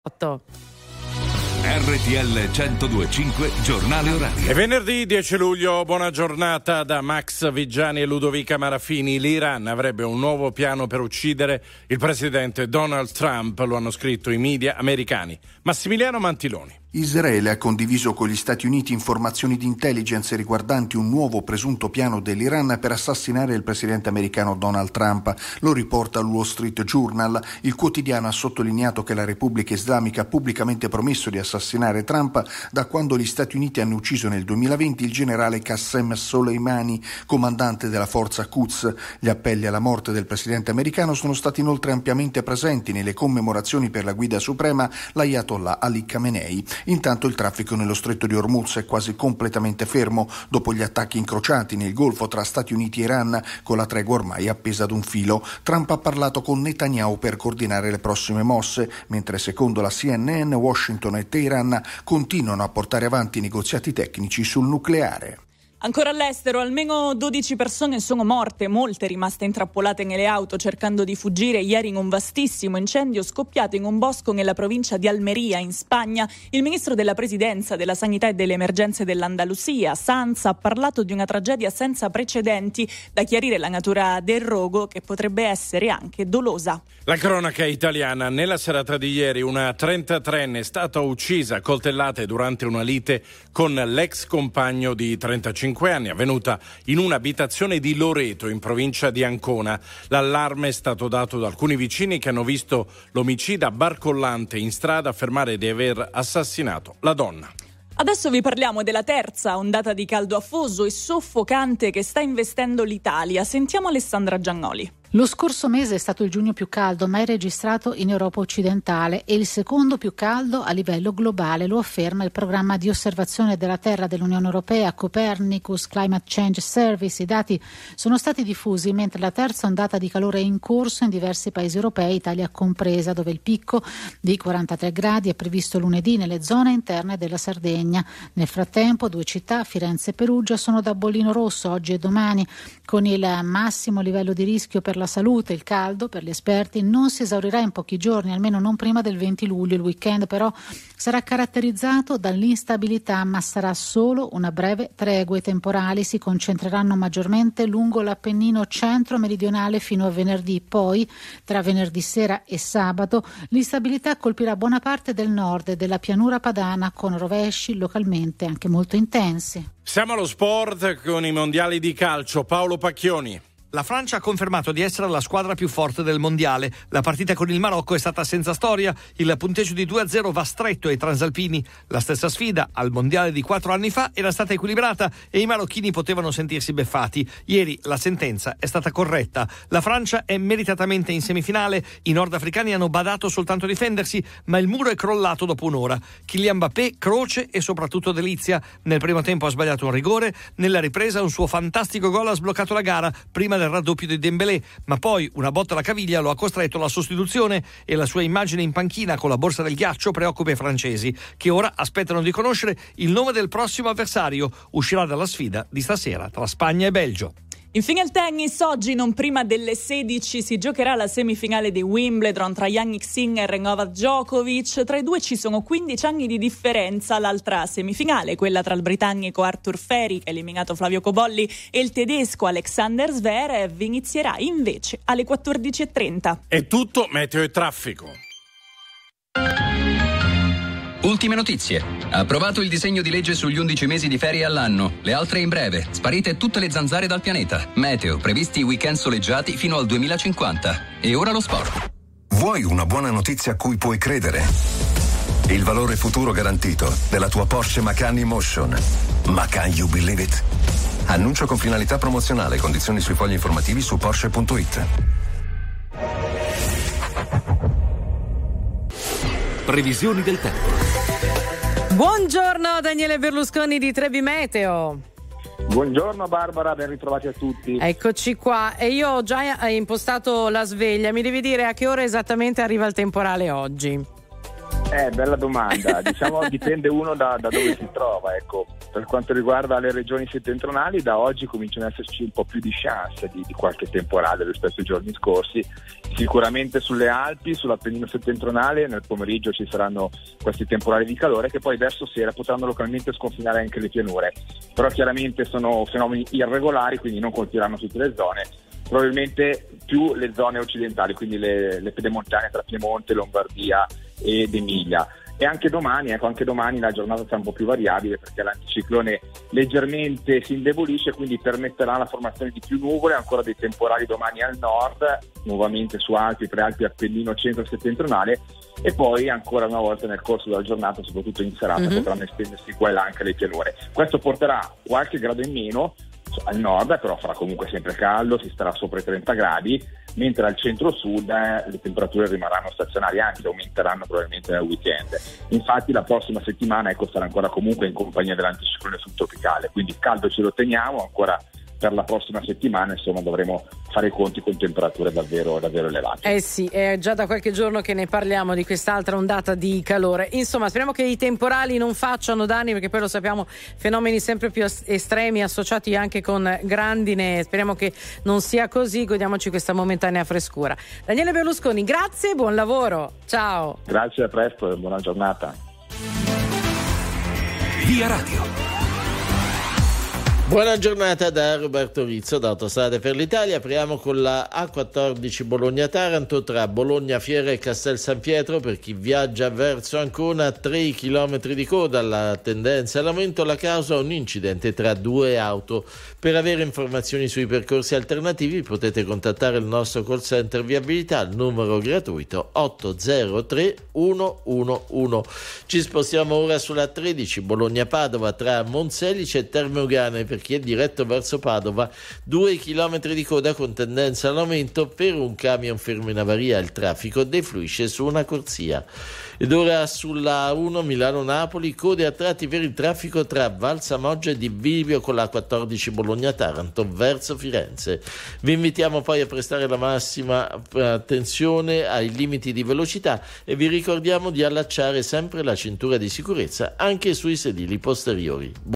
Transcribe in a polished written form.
RTL 102.5 Giornale Orario. È venerdì 10 luglio, buona giornata da Max Vigiani e Ludovica Marafini. L'Iran avrebbe un nuovo piano per uccidere il presidente Donald Trump, lo hanno scritto i media americani. Massimiliano Mantiloni. Israele ha condiviso con gli Stati Uniti informazioni di intelligence riguardanti un nuovo presunto piano dell'Iran per assassinare il presidente americano Donald Trump. Lo riporta il Wall Street Journal. Il quotidiano ha sottolineato che la Repubblica Islamica ha pubblicamente promesso di assassinare Trump da quando gli Stati Uniti hanno ucciso nel 2020 il generale Qassem Soleimani, comandante della forza Quds. Gli appelli alla morte del presidente americano sono stati inoltre ampiamente presenti nelle commemorazioni per la guida suprema, l'Ayatollah Ali Khamenei. Intanto il traffico nello stretto di Hormuz è quasi completamente fermo dopo gli attacchi incrociati nel Golfo tra Stati Uniti e Iran, con la tregua ormai appesa ad un filo. Trump ha parlato con Netanyahu per coordinare le prossime mosse, mentre secondo la CNN Washington e Teheran continuano a portare avanti i negoziati tecnici sul nucleare. Ancora all'estero, almeno 12 persone sono morte, molte rimaste intrappolate nelle auto cercando di fuggire ieri in un vastissimo incendio scoppiato in un bosco nella provincia di Almeria, in Spagna. Il ministro della Presidenza, della Sanità e delle Emergenze dell'Andalusia, Sanz, ha parlato di una tragedia senza precedenti, da chiarire la natura del rogo, che potrebbe essere anche dolosa. La cronaca italiana. Nella serata di ieri una 33enne è stata uccisa a coltellate durante una lite con l'ex compagno di 35 anni, avvenuta in un'abitazione di Loreto, in provincia di Ancona. L'allarme è stato dato da alcuni vicini che hanno visto l'omicida barcollante in strada affermare di aver assassinato la donna. Adesso vi parliamo della terza ondata di caldo afoso e soffocante che sta investendo l'Italia. Sentiamo Alessandra Giannoli. Lo scorso mese è stato il giugno più caldo mai registrato in Europa occidentale e il secondo più caldo a livello globale, lo afferma il programma di osservazione della Terra dell'Unione Europea, Copernicus Climate Change Service. I dati sono stati diffusi mentre la terza ondata di calore è in corso in diversi paesi europei, Italia compresa, dove il picco di 43 gradi è previsto lunedì nelle zone interne della Sardegna. Nel frattempo 2 città, Firenze e Perugia, sono da bollino rosso oggi e domani, con il massimo livello di rischio per la salute. Il caldo, per gli esperti, non si esaurirà in pochi giorni, almeno non prima del 20 luglio. Il weekend però sarà caratterizzato dall'instabilità, ma sarà solo una breve tregua. I temporali si concentreranno maggiormente lungo l'Appennino centro-meridionale fino a venerdì. Poi, tra venerdì sera e sabato, l'instabilità colpirà buona parte del nord e della pianura padana, con rovesci localmente anche molto intensi. Siamo allo sport con i mondiali di calcio. Paolo Pacchioni. La Francia ha confermato di essere la squadra più forte del mondiale. La partita con il Marocco è stata senza storia. Il punteggio di 2-0 va stretto ai transalpini. La stessa sfida al mondiale di 4 anni fa era stata equilibrata e i marocchini potevano sentirsi beffati. Ieri la sentenza è stata corretta. La Francia è meritatamente in semifinale. I nordafricani hanno badato soltanto a difendersi, ma il muro è crollato dopo un'ora. Kylian Mbappé, Croce e soprattutto Delizia. Nel primo tempo ha sbagliato un rigore, nella ripresa un suo fantastico gol ha sbloccato la gara prima del raddoppio di Dembélé, ma poi una botta alla caviglia lo ha costretto alla sostituzione e la sua immagine in panchina con la borsa del ghiaccio preoccupa i francesi, che ora aspettano di conoscere il nome del prossimo avversario. Uscirà dalla sfida di stasera tra Spagna e Belgio. Infine il tennis. Oggi, non prima delle 16, si giocherà la semifinale di Wimbledon tra Jannik Sinner e Novak Djokovic. Tra i due ci sono 15 anni di differenza. L'altra semifinale, quella tra il britannico Arthur Feri, che ha eliminato Flavio Cobolli, e il tedesco Alexander Zverev, inizierà invece alle 14:30. È tutto, meteo e traffico. Ultime notizie. Approvato il disegno di legge sugli 11 mesi di ferie all'anno. Le altre in breve. Sparite tutte le zanzare dal pianeta. Meteo. Previsti weekend soleggiati fino al 2050. E ora lo sport. Vuoi una buona notizia a cui puoi credere? Il valore futuro garantito della tua Porsche Macan Emotion. Ma can you believe it? Annuncio con finalità promozionale. Condizioni sui fogli informativi su Porsche.it. Previsioni del tempo. Buongiorno Daniele Berlusconi di Trebi Meteo. Buongiorno Barbara, ben ritrovati a tutti. Eccoci qua, e io ho già impostato la sveglia. Mi devi dire a che ora esattamente arriva il temporale oggi? Bella domanda. Diciamo dipende uno da dove si trova, ecco. Per quanto riguarda le regioni settentrionali, da oggi cominciano ad esserci un po' più di chance di qualche temporale rispetto ai giorni scorsi. Sicuramente sulle Alpi, sull'Appennino settentrionale, nel pomeriggio ci saranno questi temporali di calore che poi verso sera potranno localmente sconfinare anche le pianure. Però chiaramente sono fenomeni irregolari, quindi non colpiranno tutte le zone. Probabilmente più le zone occidentali, quindi le pedemontane tra Piemonte, Lombardia ed Emilia. E anche domani la giornata sarà un po' più variabile perché l'anticiclone leggermente si indebolisce, quindi permetterà la formazione di più nuvole, ancora dei temporali domani al nord, nuovamente su Alpi, Prealpi, Appennino, centro-settentrionale, e poi ancora una volta nel corso della giornata, soprattutto in serata, potranno estendersi qua e là anche le pianure. Questo porterà qualche grado in meno al nord, però farà comunque sempre caldo, si starà sopra i 30 gradi, mentre al centro-sud le temperature rimarranno stazionarie, anzi aumenteranno probabilmente nel weekend. Infatti la prossima settimana sarà ancora comunque in compagnia dell'anticiclone subtropicale, quindi caldo ce lo teniamo ancora. Per la prossima settimana dovremo fare i conti con temperature davvero elevate. Sì, è già da qualche giorno che ne parliamo di quest'altra ondata di calore. Insomma, speriamo che i temporali non facciano danni, perché poi lo sappiamo, fenomeni sempre più estremi associati anche con grandine. Speriamo che non sia così, godiamoci questa momentanea frescura. Daniele Berlusconi, grazie, buon lavoro. Ciao. Grazie, a presto e buona giornata. Via Radio. Buona giornata da Roberto Rizzo da Autostrade per l'Italia. Apriamo con la A14 Bologna-Taranto tra Bologna Fiera e Castel San Pietro. Per chi viaggia verso Ancona, 3 chilometri di coda, la tendenza all'aumento, la causa un incidente tra due auto. Per avere informazioni sui percorsi alternativi potete contattare il nostro call center viabilità al numero gratuito 803 111. Ci spostiamo ora sulla 13 Bologna-Padova tra Monselice e Terme Euganee. Per chi è diretto verso Padova, 2 chilometri di coda con tendenza all'aumento per un camion fermo in avaria. Il traffico defluisce su una corsia. Ed ora sulla 1 Milano-Napoli, code a tratti per il traffico tra Valsamoggia e Di Bivio con la 14 Bologna-Taranto verso Firenze. Vi invitiamo poi a prestare la massima attenzione ai limiti di velocità e vi ricordiamo di allacciare sempre la cintura di sicurezza anche sui sedili posteriori.